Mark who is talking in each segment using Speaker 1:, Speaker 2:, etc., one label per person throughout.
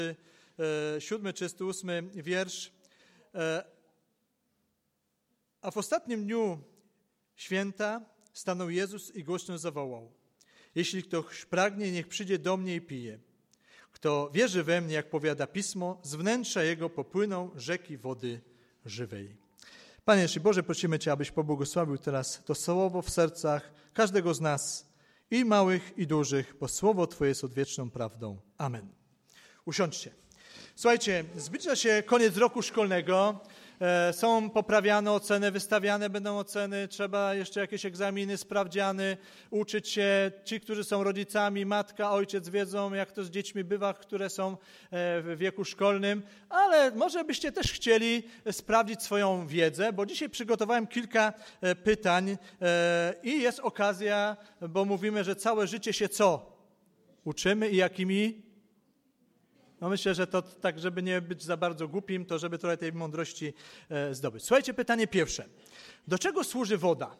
Speaker 1: 7, 38 wiersz. A w ostatnim dniu święta stanął Jezus i głośno zawołał: jeśli ktoś pragnie, niech przyjdzie do mnie i pije. Kto wierzy we mnie, jak powiada Pismo, z wnętrza jego popłyną rzeki wody żywej. Panie Boże, prosimy Cię, abyś pobłogosławił teraz to słowo w sercach każdego z nas, i małych, i dużych, bo słowo Twoje jest odwieczną prawdą. Amen. Usiądźcie. Słuchajcie, zbliża się koniec roku szkolnego. Są poprawiane oceny, wystawiane będą oceny, trzeba jeszcze jakieś egzaminy, sprawdziany, uczyć się. Ci, którzy są rodzicami, matka, ojciec wiedzą, jak to z dziećmi bywa, które są w wieku szkolnym, ale może byście też chcieli sprawdzić swoją wiedzę, bo dzisiaj przygotowałem kilka pytań i jest okazja, bo mówimy, że całe życie się co? Uczymy i jakimi? No myślę, że to tak, żeby nie być za bardzo głupim, to żeby trochę tej mądrości zdobyć. Słuchajcie, pytanie pierwsze. Do czego służy woda?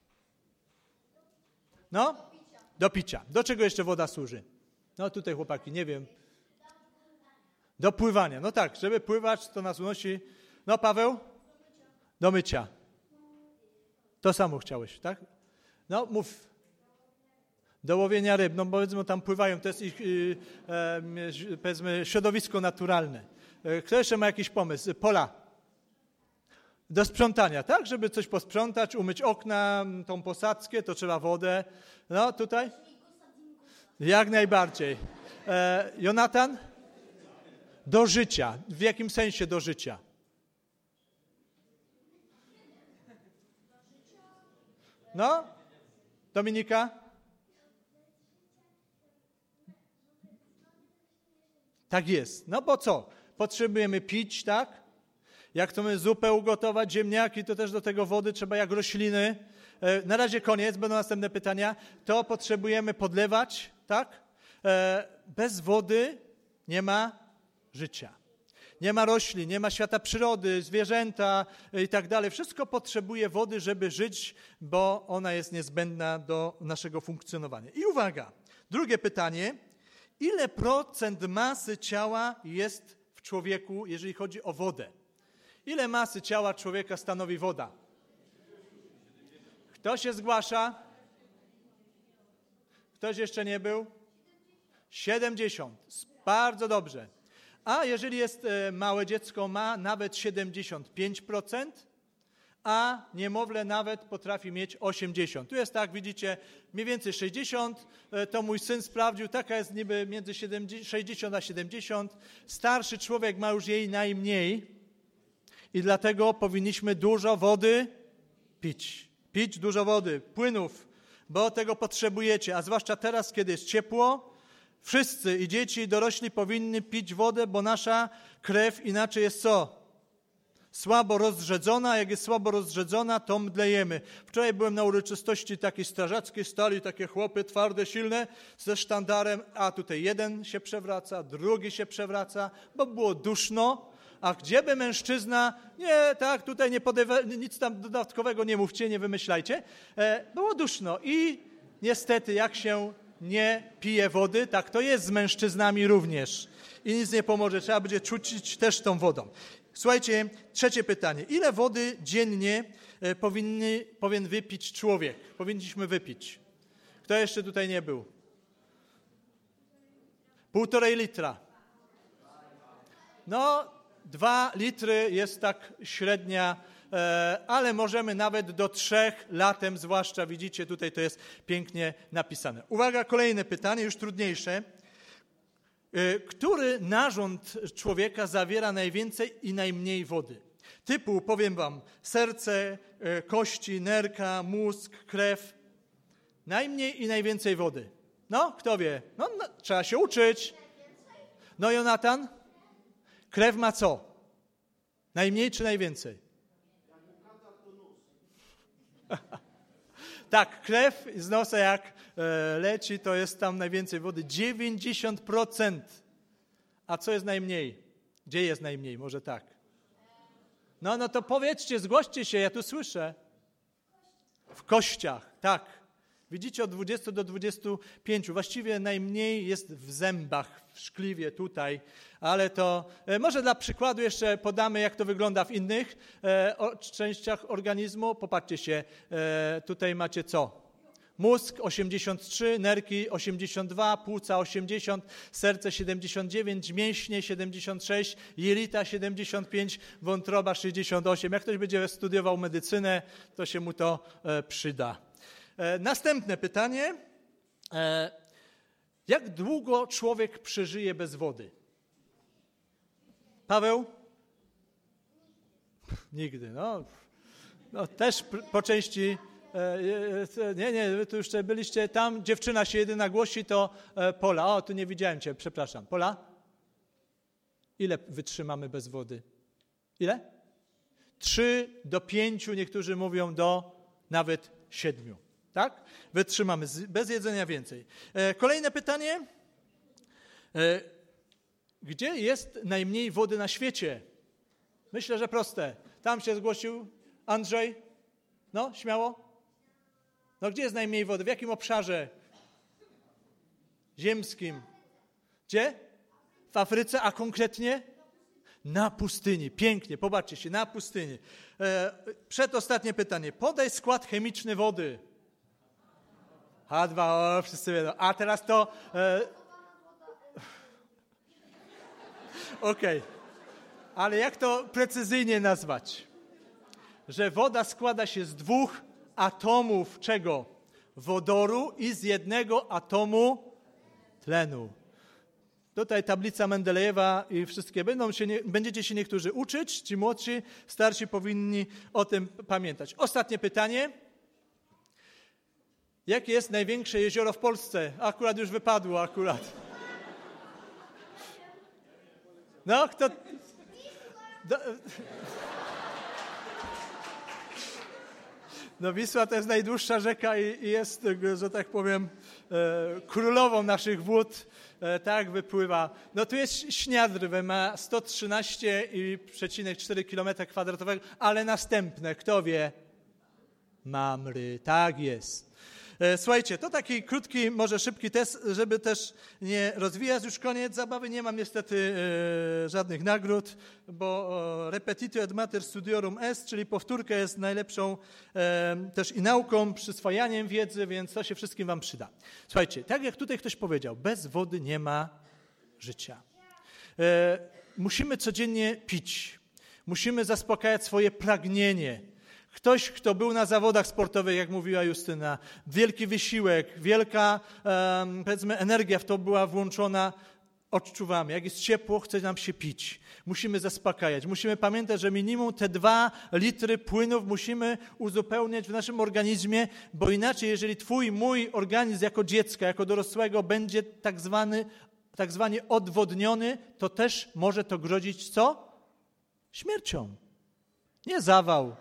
Speaker 1: No? Do picia. Do czego jeszcze woda służy? No tutaj chłopaki, nie wiem. Do pływania. No tak, żeby pływać, to nas unosi. No Paweł? Do mycia. To samo chciałeś, tak? No mów. Do łowienia ryb, no powiedzmy tam pływają, to jest ich powiedzmy środowisko naturalne. Kto jeszcze ma jakiś pomysł? Pola. Do sprzątania, tak? Żeby coś posprzątać, umyć okna, tą posadzkę, to trzeba wodę. No tutaj? Jak najbardziej. Jonatan? Do życia. W jakim sensie do życia? No? Dominika? Tak jest. No bo co? Potrzebujemy pić, tak? Jak chcemy zupę ugotować, ziemniaki, to też do tego wody trzeba jak rośliny. Na razie koniec, będą następne pytania. To potrzebujemy podlewać, tak? Bez wody nie ma życia. Nie ma roślin, nie ma świata przyrody, zwierzęta i tak dalej. Wszystko potrzebuje wody, żeby żyć, bo ona jest niezbędna do naszego funkcjonowania. I uwaga, drugie pytanie. Ile procent masy ciała jest w człowieku, jeżeli chodzi o wodę? Ile masy ciała człowieka stanowi woda? Kto się zgłasza? Ktoś jeszcze nie był? 70. Bardzo dobrze. A jeżeli jest małe dziecko, ma nawet 75%, a niemowlę nawet potrafi mieć 80. Tu jest tak, widzicie, mniej więcej 60, to mój syn sprawdził, taka jest niby między 60 a 70. Starszy człowiek ma już jej najmniej i dlatego powinniśmy dużo wody pić. Pić dużo wody, płynów, bo tego potrzebujecie, a zwłaszcza teraz, kiedy jest ciepło, wszyscy i dzieci, i dorośli powinni pić wodę, bo nasza krew inaczej jest co? Słabo rozrzedzona, jak jest słabo rozrzedzona, to mdlejemy. Wczoraj byłem na uroczystości takiej strażackiej, stali takie chłopy twarde, silne, ze sztandarem, a tutaj jeden się przewraca, drugi się przewraca, bo było duszno, a gdzieby mężczyzna, nie, tak, tutaj nic tam dodatkowego nie mówcie, nie wymyślajcie, było duszno i niestety jak się nie pije wody, tak to jest z mężczyznami również i nic nie pomoże, trzeba będzie czuć też tą wodą. Słuchajcie, trzecie pytanie. Ile wody dziennie powinien wypić człowiek? Powinniśmy wypić. Kto jeszcze tutaj nie był? 1,5 litra. No, 2 litry jest tak średnia, ale możemy nawet do 3 latem, zwłaszcza widzicie, tutaj to jest pięknie napisane. Uwaga, kolejne pytanie, już trudniejsze. Który narząd człowieka zawiera najwięcej i najmniej wody? Typu, powiem wam, serce, kości, nerka, mózg, krew. Najmniej i najwięcej wody. No, kto wie? No, trzeba się uczyć. No, Jonatan? Krew ma co? Najmniej czy najwięcej? Tak, krew z nosa jak leci, to jest tam najwięcej wody. 90%. A co jest najmniej? Gdzie jest najmniej? Może tak. No to powiedzcie, zgłoście się, ja tu słyszę. W kościach, tak. Widzicie, od 20 do 25. Właściwie najmniej jest w zębach, w szkliwie tutaj, ale to może dla przykładu jeszcze podamy, jak to wygląda w innych częściach organizmu. Popatrzcie się, tutaj macie co? Mózg 83, nerki 82, płuca 80, serce 79, mięśnie 76, jelita 75, wątroba 68. Jak ktoś będzie studiował medycynę, to się mu to przyda. Następne pytanie. Jak długo człowiek przeżyje bez wody? Paweł? Nigdy. No też po części... Nie, wy tu jeszcze byliście tam, dziewczyna się jedyna głosi, to Pola. O, tu nie widziałem cię, przepraszam. Pola? Ile wytrzymamy bez wody? Ile? 3 do 5, niektórzy mówią do nawet 7. Tak? Wytrzymamy bez jedzenia więcej. Kolejne pytanie. Gdzie jest najmniej wody na świecie? Myślę, że proste. Tam się zgłosił Andrzej. No, śmiało. No, gdzie jest najmniej wody? W jakim obszarze? Ziemskim. Gdzie? W Afryce, a konkretnie? Na pustyni. Pięknie, popatrzcie się, na pustyni. Przedostatnie pytanie. Podaj skład chemiczny wody. H2O, wszyscy wiedzą. A teraz to... Okej. Ale jak to precyzyjnie nazwać? Że woda składa się z 2 atomów czego? Wodoru i z 1 atomu tlenu. Tutaj tablica Mendelejewa i wszystkie będziecie się niektórzy uczyć, ci młodsi, starsi powinni o tym pamiętać. Ostatnie pytanie. Jakie jest największe jezioro w Polsce? Akurat już wypadło, No, kto... No Wisła to jest najdłuższa rzeka i jest, że tak powiem, królową naszych wód. Tak wypływa. No tu jest Śniadry, ma 113,4 km², ale następne, kto wie? Mamry, tak jest. Słuchajcie, to taki krótki, może szybki test, żeby też nie rozwijać. Już koniec zabawy, nie mam niestety żadnych nagród, bo repetitio et mater studiorum est, czyli powtórka jest najlepszą też i nauką, przyswajaniem wiedzy, więc to się wszystkim wam przyda. Słuchajcie, tak jak tutaj ktoś powiedział, bez wody nie ma życia. Musimy codziennie pić, musimy zaspokajać swoje pragnienie. Ktoś, kto był na zawodach sportowych, jak mówiła Justyna, wielki wysiłek, wielka, powiedzmy, energia w to była włączona, odczuwamy. Jak jest ciepło, chce nam się pić. Musimy zaspokajać. Musimy pamiętać, że minimum te 2 litry płynów musimy uzupełniać w naszym organizmie, bo inaczej, jeżeli mój organizm jako dziecka, jako dorosłego będzie tak zwanie odwodniony, to też może to grozić co? Śmiercią. Nie zawał.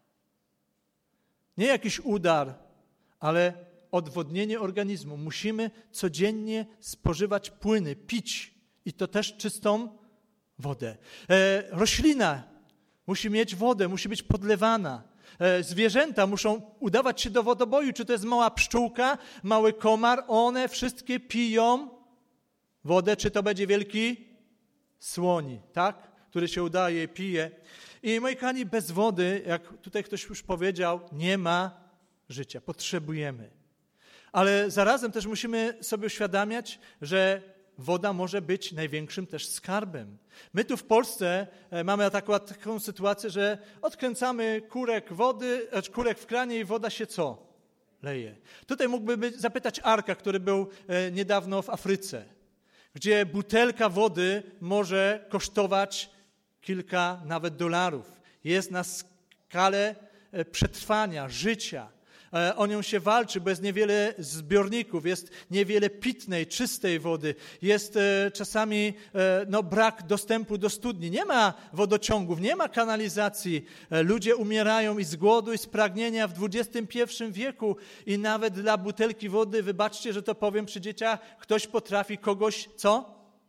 Speaker 1: Nie jakiś udar, ale odwodnienie organizmu. Musimy codziennie spożywać płyny, pić i to też czystą wodę. Roślina musi mieć wodę, musi być podlewana. Zwierzęta muszą udawać się do wodoboju, czy to jest mała pszczółka, mały komar, one wszystkie piją wodę, czy to będzie wielki słoń, tak? Który się udaje, pije. I moi kochani, bez wody, jak tutaj ktoś już powiedział, nie ma życia. Potrzebujemy. Ale zarazem też musimy sobie uświadamiać, że woda może być największym też skarbem. My tu w Polsce mamy taką sytuację, że odkręcamy kurek w kranie i woda się co? Leje. Tutaj mógłby zapytać Arka, który był niedawno w Afryce, gdzie butelka wody może kosztować kilka nawet dolarów. Jest na skalę przetrwania, życia. O nią się walczy, bo jest niewiele zbiorników, jest niewiele pitnej, czystej wody, jest czasami brak dostępu do studni. Nie ma wodociągów, nie ma kanalizacji. Ludzie umierają i z głodu, i z pragnienia w XXI wieku i nawet dla butelki wody, wybaczcie, że to powiem przy dzieciach, ktoś potrafi kogoś, co?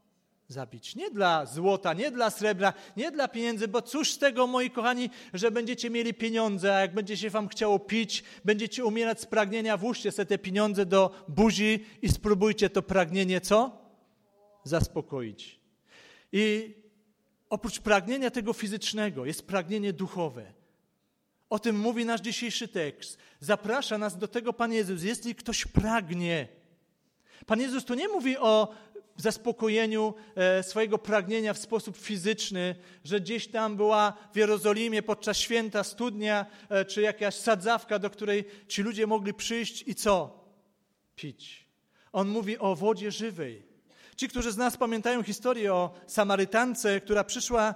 Speaker 1: zabić. Nie dla złota, nie dla srebra, nie dla pieniędzy, bo cóż z tego, moi kochani, że będziecie mieli pieniądze, a jak będzie się wam chciało pić, będziecie umierać z pragnienia, włóżcie sobie te pieniądze do buzi i spróbujcie to pragnienie co? Zaspokoić. I oprócz pragnienia tego fizycznego jest pragnienie duchowe. O tym mówi nasz dzisiejszy tekst. Zaprasza nas do tego Pan Jezus. Jeśli ktoś pragnie. Pan Jezus tu nie mówi o zaspokojeniu swojego pragnienia w sposób fizyczny, że gdzieś tam była w Jerozolimie podczas święta studnia, czy jakaś sadzawka, do której ci ludzie mogli przyjść i co? Pić. On mówi o wodzie żywej. Ci, którzy z nas pamiętają historię o Samarytance, która przyszła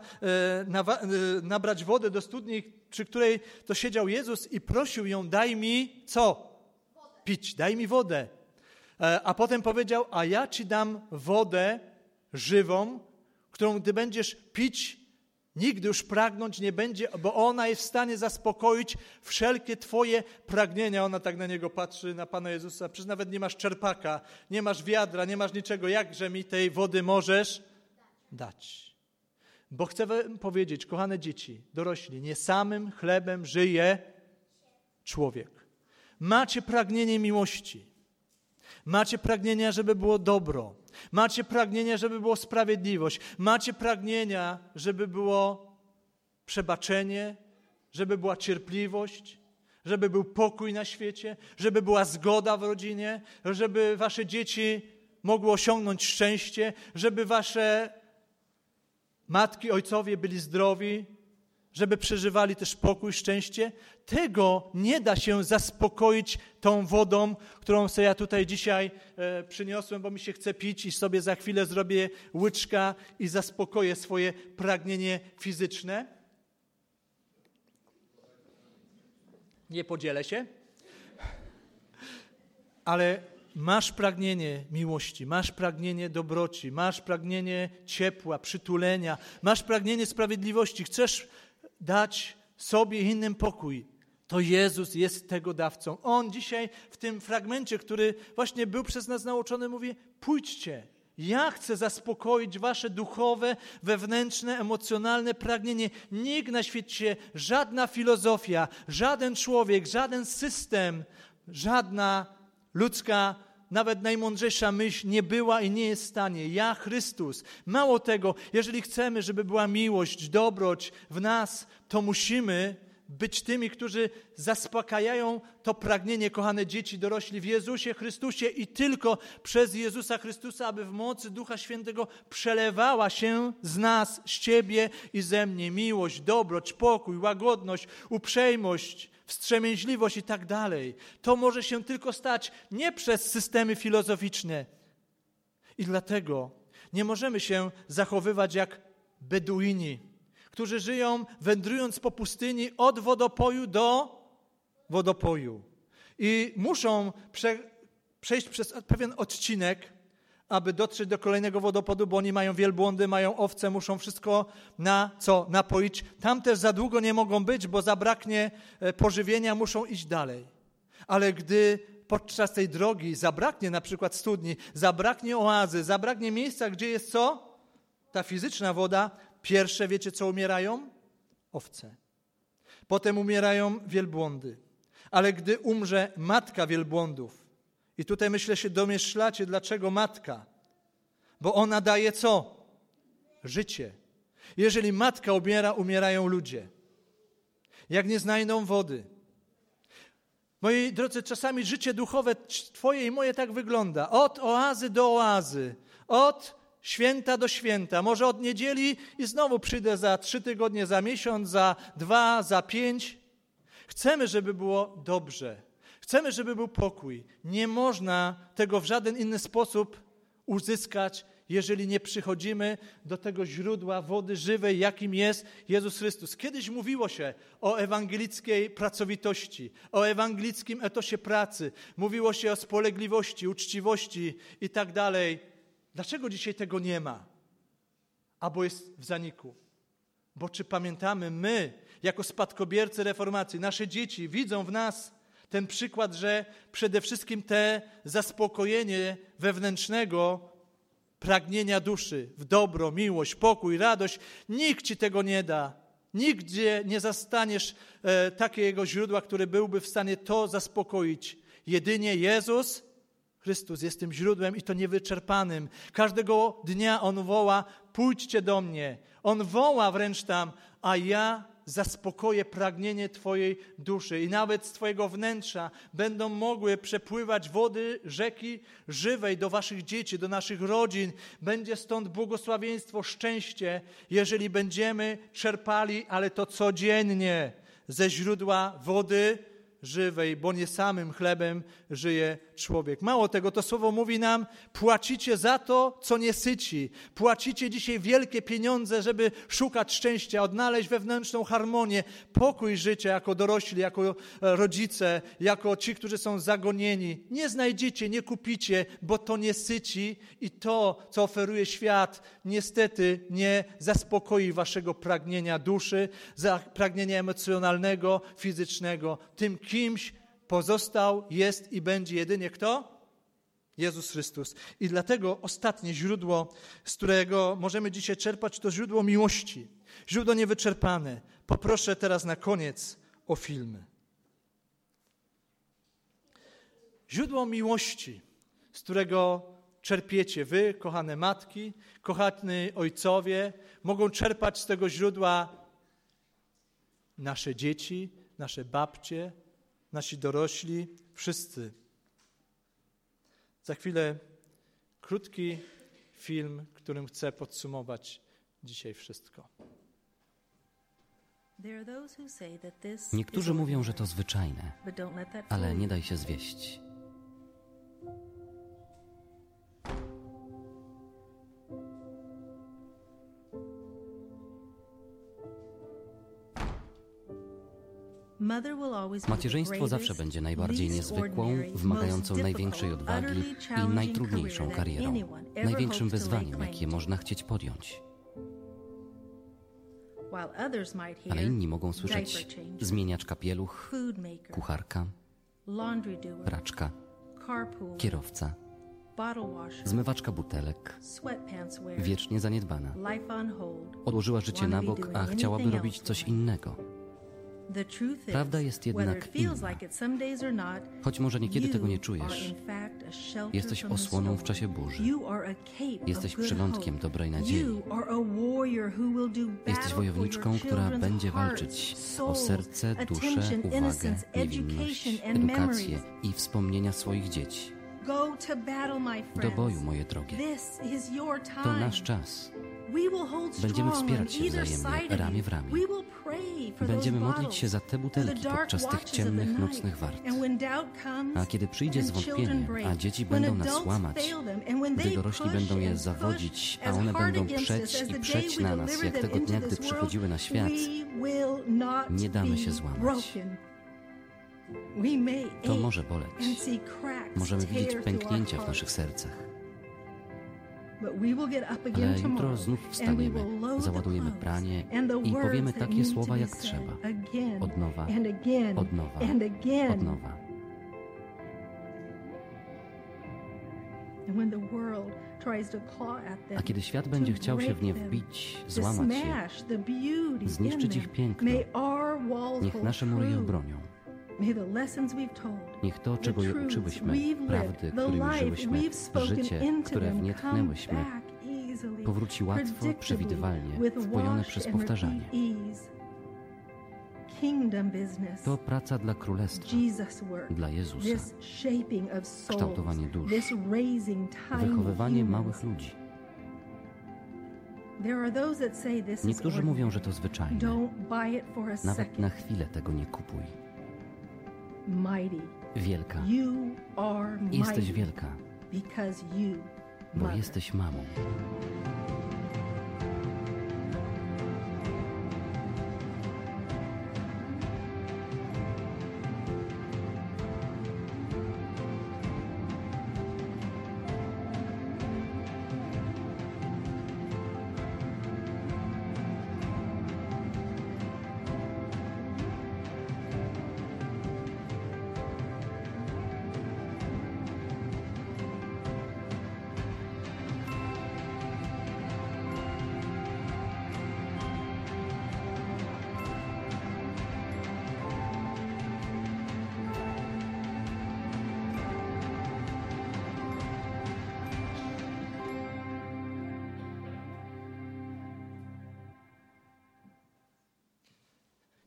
Speaker 1: nabrać wodę do studni, przy której to siedział Jezus i prosił ją, daj mi co? Pić, daj mi wodę. A potem powiedział, a ja ci dam wodę żywą, którą gdy będziesz pić, nigdy już pragnąć nie będzie, bo ona jest w stanie zaspokoić wszelkie twoje pragnienia. Ona tak na niego patrzy, na Pana Jezusa. Przecież nawet nie masz czerpaka, nie masz wiadra, nie masz niczego. Jakże mi tej wody możesz dać? Bo chcę wam powiedzieć, kochane dzieci, dorośli, nie samym chlebem żyje człowiek. Macie pragnienie miłości. Macie pragnienia, żeby było dobro. Macie pragnienia, żeby było sprawiedliwość. Macie pragnienia, żeby było przebaczenie, żeby była cierpliwość, żeby był pokój na świecie, żeby była zgoda w rodzinie, żeby wasze dzieci mogły osiągnąć szczęście, żeby wasze matki, ojcowie byli zdrowi, żeby przeżywali też pokój, szczęście. Tego nie da się zaspokoić tą wodą, którą sobie ja tutaj dzisiaj przyniosłem, bo mi się chce pić i sobie za chwilę zrobię łyczka i zaspokoję swoje pragnienie fizyczne. Nie podzielę się. Ale masz pragnienie miłości, masz pragnienie dobroci, masz pragnienie ciepła, przytulenia, masz pragnienie sprawiedliwości, chcesz dać sobie i innym pokój, to Jezus jest tego dawcą. On dzisiaj w tym fragmencie, który właśnie był przez nas nauczony, mówi, pójdźcie. Ja chcę zaspokoić wasze duchowe, wewnętrzne, emocjonalne pragnienie. Nikt na świecie, żadna filozofia, żaden człowiek, żaden system, żadna ludzka, nawet najmądrzejsza myśl nie była i nie jest w stanie. Ja, Chrystus. Mało tego, jeżeli chcemy, żeby była miłość, dobroć w nas, to musimy być tymi, którzy zaspokajają to pragnienie, kochane dzieci, dorośli w Jezusie Chrystusie i tylko przez Jezusa Chrystusa, aby w mocy Ducha Świętego przelewała się z nas, z Ciebie i ze mnie miłość, dobroć, pokój, łagodność, uprzejmość, wstrzemięźliwość i tak dalej. To może się tylko stać nie przez systemy filozoficzne. I dlatego nie możemy się zachowywać jak Beduini, którzy żyją wędrując po pustyni od wodopoju do wodopoju. I muszą przejść przez pewien odcinek, aby dotrzeć do kolejnego wodopodu, bo oni mają wielbłądy, mają owce, muszą wszystko napoić. Tam też za długo nie mogą być, bo zabraknie pożywienia, muszą iść dalej. Ale gdy podczas tej drogi zabraknie na przykład studni, zabraknie oazy, zabraknie miejsca, gdzie jest co? Ta fizyczna woda. Pierwsze, wiecie co umierają? Owce. Potem umierają wielbłądy. Ale gdy umrze matka wielbłądów, i tutaj myślę się domyślacie, dlaczego matka? Bo ona daje co? Życie. Jeżeli matka umiera, umierają ludzie. Jak nie znajdą wody. Moi drodzy, czasami życie duchowe twoje i moje tak wygląda. Od oazy do oazy. Od święta do święta. Może od niedzieli i znowu przyjdę za 3 tygodnie, za miesiąc, za 2, za 5. Chcemy, żeby było dobrze. Chcemy, żeby był pokój. Nie można tego w żaden inny sposób uzyskać, jeżeli nie przychodzimy do tego źródła wody żywej, jakim jest Jezus Chrystus. Kiedyś mówiło się o ewangelickiej pracowitości, o ewangelickim etosie pracy. Mówiło się o spolegliwości, uczciwości i tak dalej. Dlaczego dzisiaj tego nie ma? Albo jest w zaniku. Bo czy pamiętamy, my, jako spadkobiercy reformacji, nasze dzieci widzą w nas ten przykład, że przede wszystkim te zaspokojenie wewnętrznego pragnienia duszy, w dobro, miłość, pokój, radość. Nikt ci tego nie da. Nigdzie nie zastaniesz takiego źródła, które byłby w stanie to zaspokoić. Jedynie Jezus Chrystus jest tym źródłem i to niewyczerpanym. Każdego dnia On woła, pójdźcie do mnie. On woła wręcz tam, a ja zaspokoję pragnienie twojej duszy. I nawet z twojego wnętrza będą mogły przepływać wody rzeki żywej do waszych dzieci, do naszych rodzin. Będzie stąd błogosławieństwo, szczęście, jeżeli będziemy czerpali, ale to codziennie ze źródła wody żywej, bo nie samym chlebem żyje człowiek. Mało tego, to słowo mówi nam, płacicie za to, co nie syci. Płacicie dzisiaj wielkie pieniądze, żeby szukać szczęścia, odnaleźć wewnętrzną harmonię, pokój życia jako dorośli, jako rodzice, jako ci, którzy są zagonieni. Nie znajdziecie, nie kupicie, bo to nie syci i to, co oferuje świat, niestety nie zaspokoi waszego pragnienia duszy, pragnienia emocjonalnego, fizycznego. Tym kimś pozostał, jest i będzie jedynie kto? Jezus Chrystus. I dlatego ostatnie źródło, z którego możemy dzisiaj czerpać, to źródło miłości. Źródło niewyczerpane. Poproszę teraz na koniec o filmy. Źródło miłości, z którego czerpiecie wy, kochane matki, kochani ojcowie, mogą czerpać z tego źródła nasze dzieci, nasze babcie, nasi dorośli, wszyscy. Za chwilę krótki film, którym chcę podsumować dzisiaj wszystko.
Speaker 2: Niektórzy mówią, że to zwyczajne, ale nie daj się zwieść. Macierzyństwo zawsze będzie najbardziej niezwykłą, wymagającą największej odwagi i najtrudniejszą karierą, największym wyzwaniem, jakie można chcieć podjąć. Ale inni mogą słyszeć zmieniaczka pieluch, kucharka, praczka, kierowca, zmywaczka butelek, wiecznie zaniedbana. Odłożyła życie na bok, a chciałaby robić coś innego. Prawda jest jednak inna. Choć może niekiedy tego nie czujesz, jesteś osłoną w czasie burzy. Jesteś przylądkiem dobrej nadziei. Jesteś wojowniczką, która będzie walczyć o serce, duszę, uwagę, niewinność, edukację i wspomnienia swoich dzieci. Do boju, moje drogie. To nasz czas. Będziemy wspierać się wzajemnie, ramię w ramię. Będziemy modlić się za te butelki podczas tych ciemnych, nocnych wart. A kiedy przyjdzie zwątpienie, a dzieci będą nas łamać, gdy dorośli będą je zawodzić, a one będą przeć na nas, jak tego dnia, gdy przychodziły na świat, nie damy się złamać. To może boleć. Możemy widzieć pęknięcia w naszych sercach. Ale jutro znów wstaniemy, załadujemy pranie i powiemy takie słowa, jak trzeba. Od nowa, od nowa, od nowa. A kiedy świat będzie chciał się w nie wbić, złamać je, zniszczyć ich piękno, niech nasze mury je obronią. Niech to, czego je uczyłyśmy, prawdy, którymi żyłyśmy, życie, które w nie tchnęłyśmy, powróci łatwo, przewidywalnie, wpojone przez powtarzanie. To praca dla Królestwa, dla Jezusa, kształtowanie dusz, wychowywanie małych ludzi. Niektórzy mówią, że to zwyczajne. Nawet na chwilę tego nie kupuj. Wielka. Jesteś wielka, bo jesteś mamą.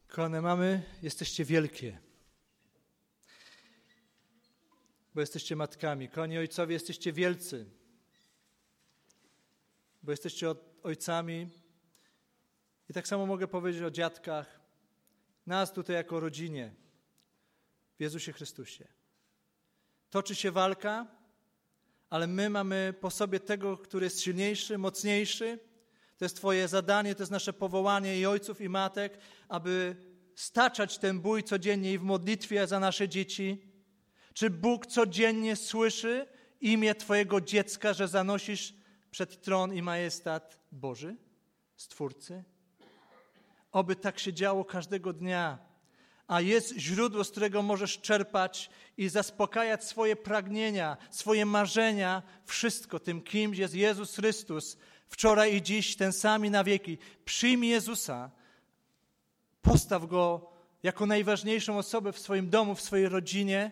Speaker 1: Kochane mamy, jesteście wielkie, bo jesteście matkami. Kochani ojcowie, jesteście wielcy, bo jesteście ojcami. I tak samo mogę powiedzieć o dziadkach, nas tutaj jako rodzinie w Jezusie Chrystusie. Toczy się walka, ale my mamy po sobie tego, który jest silniejszy, mocniejszy. To jest Twoje zadanie, to jest nasze powołanie i ojców, i matek, aby staczać ten bój codziennie i w modlitwie za nasze dzieci. Czy Bóg codziennie słyszy imię Twojego dziecka, że zanosisz przed tron i majestat Boży, Stwórcy? Oby tak się działo każdego dnia. A jest źródło, z którego możesz czerpać i zaspokajać swoje pragnienia, swoje marzenia, wszystko tym, kim jest Jezus Chrystus, wczoraj i dziś, ten sam i na wieki. Przyjmij Jezusa, postaw Go jako najważniejszą osobę w swoim domu, w swojej rodzinie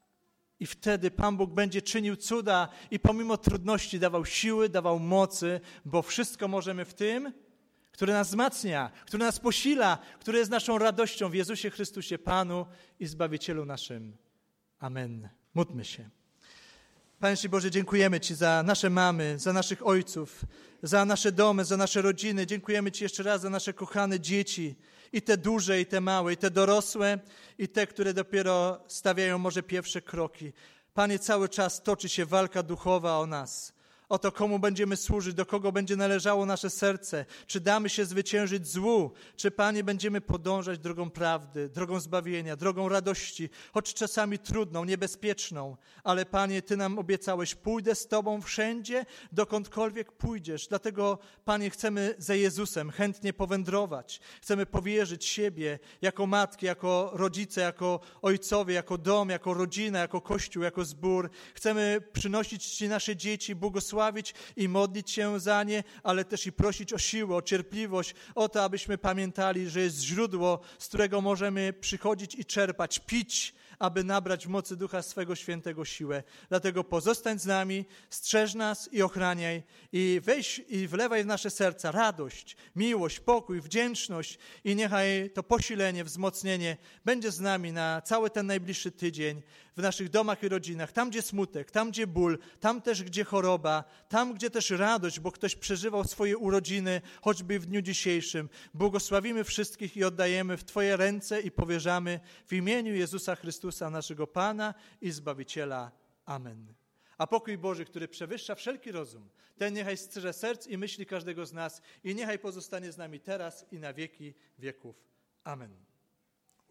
Speaker 1: i wtedy Pan Bóg będzie czynił cuda i pomimo trudności dawał siły, dawał mocy, bo wszystko możemy w tym, który nas wzmacnia, który nas posila, który jest naszą radością w Jezusie Chrystusie, Panu i Zbawicielu naszym. Amen. Módlmy się. Panie Boże, dziękujemy Ci za nasze mamy, za naszych ojców, za nasze domy, za nasze rodziny. Dziękujemy Ci jeszcze raz za nasze kochane dzieci, i te duże, i te małe, i te dorosłe, i te, które dopiero stawiają może pierwsze kroki. Panie, cały czas toczy się walka duchowa o nas. O to, komu będziemy służyć, do kogo będzie należało nasze serce. Czy damy się zwyciężyć złu, czy, Panie, będziemy podążać drogą prawdy, drogą zbawienia, drogą radości, choć czasami trudną, niebezpieczną. Ale, Panie, Ty nam obiecałeś, pójdę z Tobą wszędzie, dokądkolwiek pójdziesz. Dlatego, Panie, chcemy za Jezusem chętnie powędrować. Chcemy powierzyć siebie jako matki, jako rodzice, jako ojcowie, jako dom, jako rodzina, jako Kościół, jako zbór. Chcemy przynosić Ci nasze dzieci, błogosławić i modlić się za nie, ale też i prosić o siłę, o cierpliwość, o to, abyśmy pamiętali, że jest źródło, z którego możemy przychodzić i czerpać, pić, aby nabrać w mocy Ducha swego Świętego siłę. Dlatego pozostań z nami, strzeż nas i ochraniaj i weź i wlewaj w nasze serca radość, miłość, pokój, wdzięczność i niechaj to posilenie, wzmocnienie będzie z nami na cały ten najbliższy tydzień w naszych domach i rodzinach, tam gdzie smutek, tam gdzie ból, tam też gdzie choroba, tam gdzie też radość, bo ktoś przeżywał swoje urodziny, choćby w dniu dzisiejszym. Błogosławimy wszystkich i oddajemy w Twoje ręce i powierzamy w imieniu Jezusa Chrystusa, naszego Pana i Zbawiciela. Amen. A pokój Boży, który przewyższa wszelki rozum, ten niechaj strzeże serc i myśli każdego z nas i niechaj pozostanie z nami teraz i na wieki wieków. Amen.